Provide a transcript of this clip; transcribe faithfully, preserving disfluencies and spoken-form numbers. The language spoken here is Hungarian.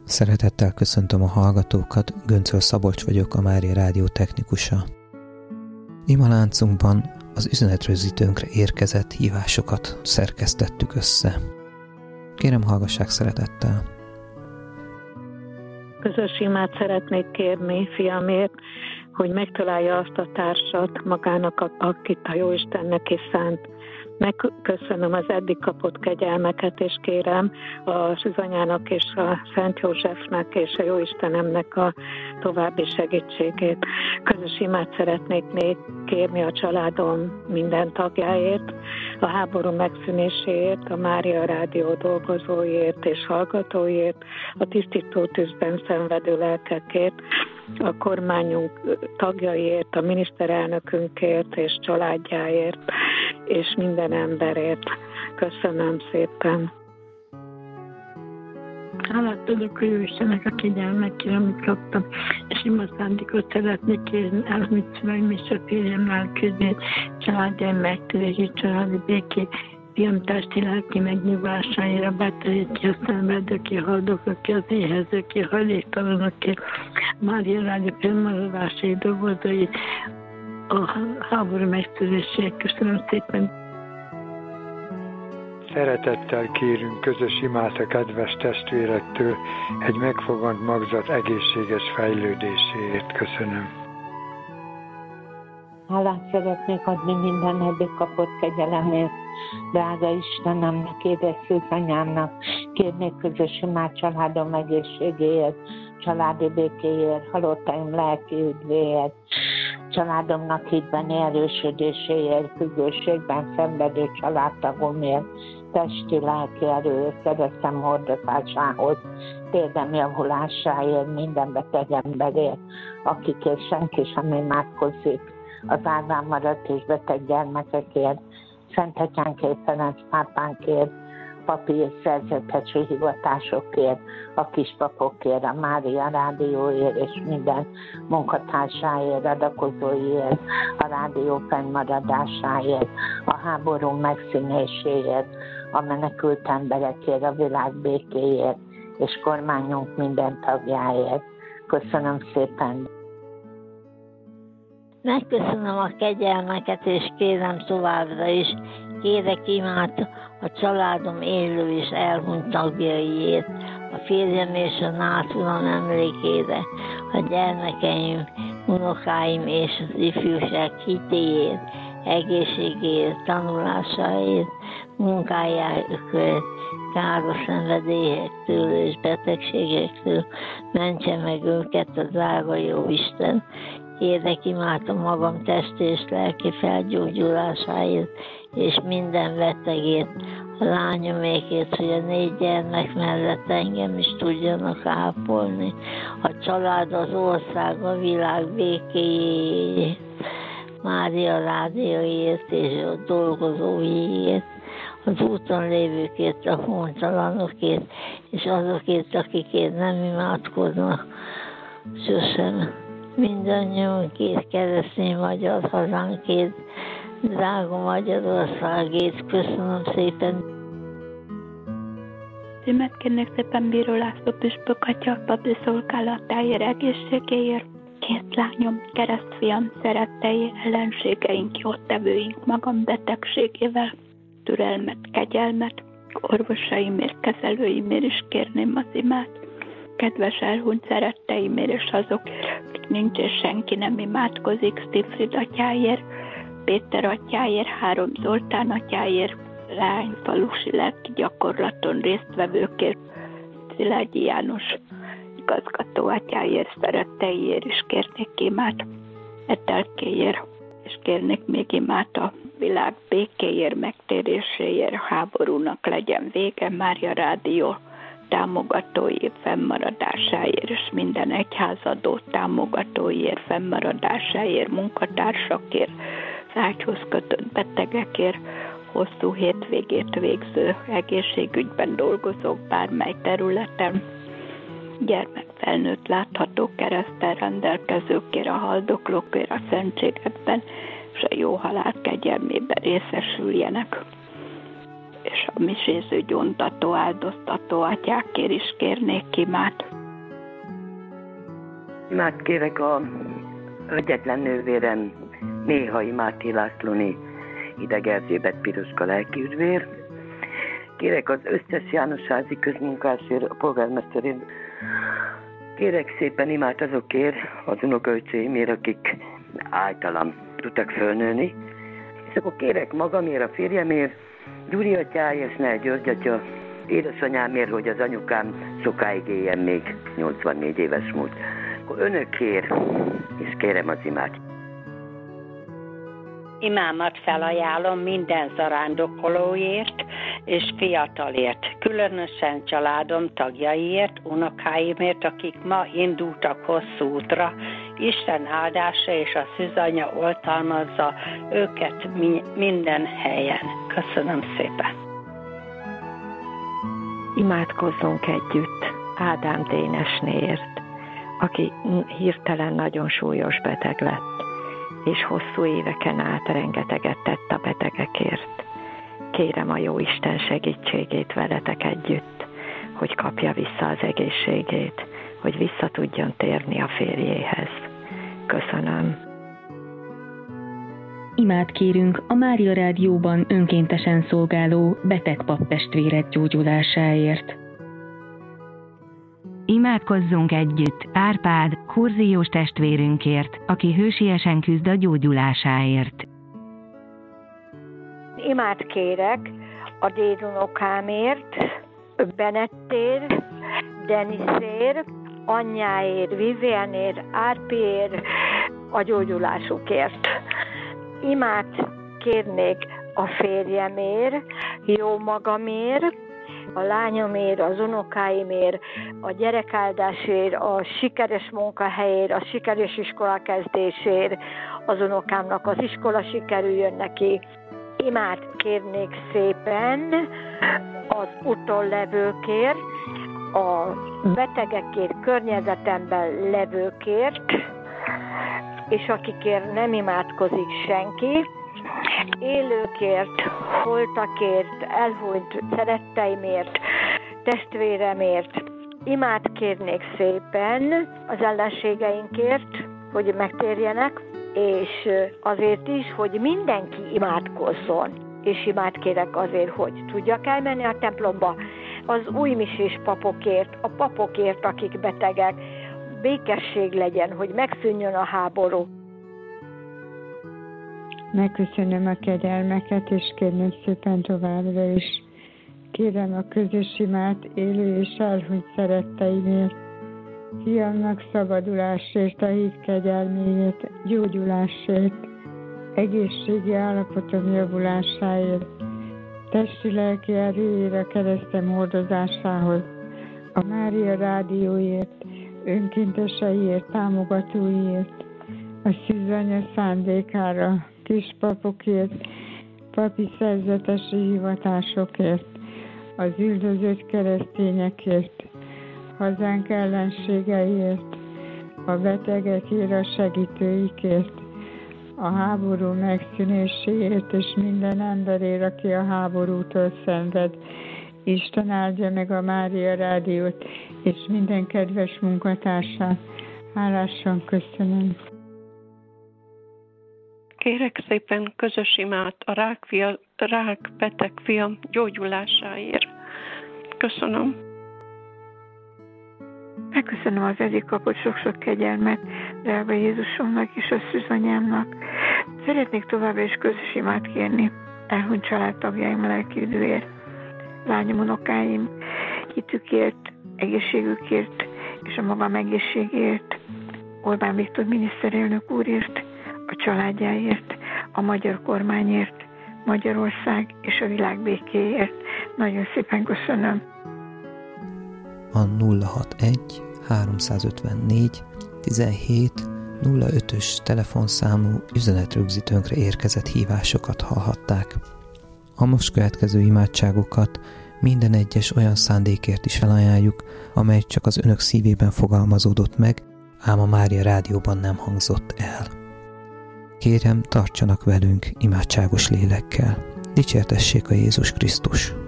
Szeretettel köszöntöm a hallgatókat, Göncöl Szabolcs vagyok, a Mária Rádió technikusa. Ima láncunkban az üzenetrögzítőnkre érkezett hívásokat szerkesztettük össze. Kérem, hallgassák szeretettel. Közös imát szeretnék kérni fiamért, hogy megtalálja azt a társat magának, akit a Jóistennek is szánt. Megköszönöm az eddig kapott kegyelmeket, és kérem a Zsuzsanyának és a Szent Józsefnek és a Jóistenemnek a további segítségét. Közös imát szeretnék még kérni a családom minden tagjáért, a háború megszűnéséért, a Mária Rádió dolgozóiért és hallgatóiért, a tisztító tűzben szenvedő lelkekért, a kormányunk tagjaiért, a miniszterelnökünkért és családjáért, és minden emberért. Köszönöm szépen. Hálát adok a Jóistennek a kegyelmekért, amit kaptam, és ima szándékot szeretnék kérni, elmúlt szüleim és a férjem lelközét, családjaim megtörését, családi békét, fiam testi lelki megnyugvásáért, a bátorítsd a szenvedőké, haldoklóké, az éhezőké, hajléktalanokért, Mária Rádió fennmaradásai dolgozói, a háború megtöréséért. Köszönöm szépen. Szeretettel kérünk közös imát a kedves testvérektől egy megfogant magzat egészséges fejlődéséért. Köszönöm. Hálát szeretnék adni minden eddig kapott kegyelemért. Drága Istenemnek, édes anyámnak, kérnék közös imát családom egészségéért, családi békéért, halottaim lelki üdvéért, családomnak hitbeni erősödéséért, függőségben szenvedő családtagomért, testi lelki erő, keresztem hordozásához, térdem javulásáért, minden beteg emberért, akikért senki sem imádkozik, az árván maradt és beteg gyermekekért, Szent Atyánkért, Ferenc pápánkért, papi és szerzetesi hivatásokért, a kispapokért, a Mária Rádióért és minden munkatársáért, adakozóiért, a rádió fennmaradásáért, a háború megszűnéséért, a menekült emberekért, a világ békéért és kormányunk minden tagjáért. Köszönöm szépen! Megköszönöm a kegyelmeket, és kérem továbbra is, kérek imát a családom élő és elhunyt tagjaiért, a férjem és a nátulam emlékére, a gyermekeim, unokáim és az ifjúság hitéért, egészségéért, tanulásáért, munkájáért, káros szenvedélyektől és betegségektől mentse meg őket a drága jó Isten. Kérek imát a magam testi és lelki felgyógyulásáért, és minden betegért, a lányomékért, hogy a négy gyermek mellett engem is tudjanak ápolni, a család, az ország, a világ békéjéért, Mária Rádióért és a dolgozóiért, az úton lévőkért, a hontalanokért, és azokért, akikért nem imádkoznak sosem. Mindannyiunkért, keresztény magyar hazánkért, drága Magyarországért. Köszönöm szépen. Címet kérnek szépen Bíró László püspök atya, papi szolgálatáért, egészségéért, két lányom, keresztfiam szerettei, ellenségeink, jótevőink, magam betegségével, türelmet, kegyelmet, orvosaimért, kezelőimért is kérném az imát, kedves elhunyt szeretteimért és azokért, akik nincs és senki nem imádkozik, Szifrid atyáért, Péter atyáért, Három Zoltán atyáért, Leány falusi lelki gyakorlaton résztvevőkért, Szilágyi János igazgató atyáért, szeretteiért is kérnék imát, Etelkéért, és kérnék még imát a világ békéért, megtéréséért, háborúnak legyen vége, Mária Rádió támogatói fennmaradásáért, és minden egyházadó támogatóiért, fennmaradásáért, munkatársakért, ágyhoz kötött betegekért, hosszú hétvégét végző, egészségügyben dolgozók bármely területen, gyermekfelnőtt látható kereszttel rendelkezőkért, a haldoklókért, a szentségekben, és a jó halál kegyelmében részesüljenek. És a miséző gyóntató, áldoztató atyákért is kérnék imát. Imát kérek a egyetlen nővérem, Néhai Máté Lászlóné, Hideg Erzsébet Piroska lelkiüdvér. Kérek az összes Jánosházi közmunkásért, a polgármesterért. Kérek szépen imát azokért, az unokaöcséimért, akik általam tudtak fölnőni. És akkor kérek magamért, a férjemért, Gyuri atyáért, Snell György atya, édesanyámért, hogy az anyukám sokáig éljen, még nyolcvannégy éves múlt. Akkor önökért is kérem az imát. Imámat felajánlom minden zarándokolóért és fiatalért, különösen családom tagjaiért, unokáimért, akik ma indultak hosszú útra. Isten áldása és a szűzanya oltalmazza őket mi- minden helyen. Köszönöm szépen! Imádkozzunk együtt Ádám Dénesnéért, aki hirtelen nagyon súlyos beteg lett, és hosszú éveken át rengeteget tett a betegekért. Kérem a Jóisten segítségét veletek együtt, hogy kapja vissza az egészségét, hogy vissza tudjon térni a férjéhez. Köszönöm. Imát kérünk a Mária Rádióban önkéntesen szolgáló beteg paptestvérek gyógyulásáért. Imádkozzunk együtt Árpád, kurziós testvérünkért, aki hősiesen küzd a gyógyulásáért. Imát kérek a dédunokámért, Benettér, Deniszér, anyjáért, Vivianért, Árpiért, a gyógyulásukért. Imát kérnék a férjemért, jó magamért, a lányomért, az unokáimért, a gyerekáldásért, a sikeres munkahelyért, a sikeres iskola kezdésért, az unokámnak az iskola sikerüljön neki. Imát kérnék szépen az úton levőkért, a betegekért, környezetemben levőkért, és akikért nem imádkozik senki, élőkért, holtakért, elhunyt szeretteimért, testvéremért. Imát kérnék szépen az ellenségeinkért, hogy megtérjenek, és azért is, hogy mindenki imádkozzon. És imát kérek azért, hogy tudjak elmenni a templomba, az újmisés papokért, a papokért, akik betegek, békesség legyen, hogy megszűnjön a háború. Megköszönöm a kegyelmeket, és kérném szépen továbbra is. Kérem a közös imát élő és elhunyt szeretteimért, fiamnak szabadulásért, a hit kegyelméért, gyógyulásért, egészségi állapotom javulásáért, testi-lelki erőért a keresztem hordozásához, a Mária Rádióért, önkénteseiért, támogatóiért, a szűzanya szándékára, kispapokért, papi szerzetesi hivatásokért, az üldözött keresztényekért, hazánk ellenségeiért, a betegekért, a segítőikért, a háború megszűnéséért és minden emberért, aki a háborútól szenved. Isten áldja meg a Mária Rádiót és minden kedves munkatársát. Hálásan köszönöm. Kérek szépen közös imát a rák, fia, rák beteg fiam gyógyulásáért. Köszönöm. Megköszönöm az eddig kapott sok-sok kegyelmet, drága Jézusomnak és a szűzanyámnak. Szeretnék továbbra is közös imát kérni elhunyt családtagjaim lelkiüdvéért, lányom, unokáim hitükért, egészségükért és a magam egészségért, Orbán Viktor miniszterelnök úrért, a családjáért, a magyar kormányért, Magyarország és a világ békéért. Nagyon szépen köszönöm. A nulla hatvanegy háromszázötvennégy tizenhét nulla ötös telefonszámú üzenetrögzítőnkre érkezett hívásokat hallhatták. A most következő imádságokat minden egyes olyan szándékért is felajánljuk, amely csak az önök szívében fogalmazódott meg, ám a Mária Rádióban nem hangzott el. Kérem, tartsanak velünk imádságos lélekkel. Dicsértessék a Jézus Krisztus!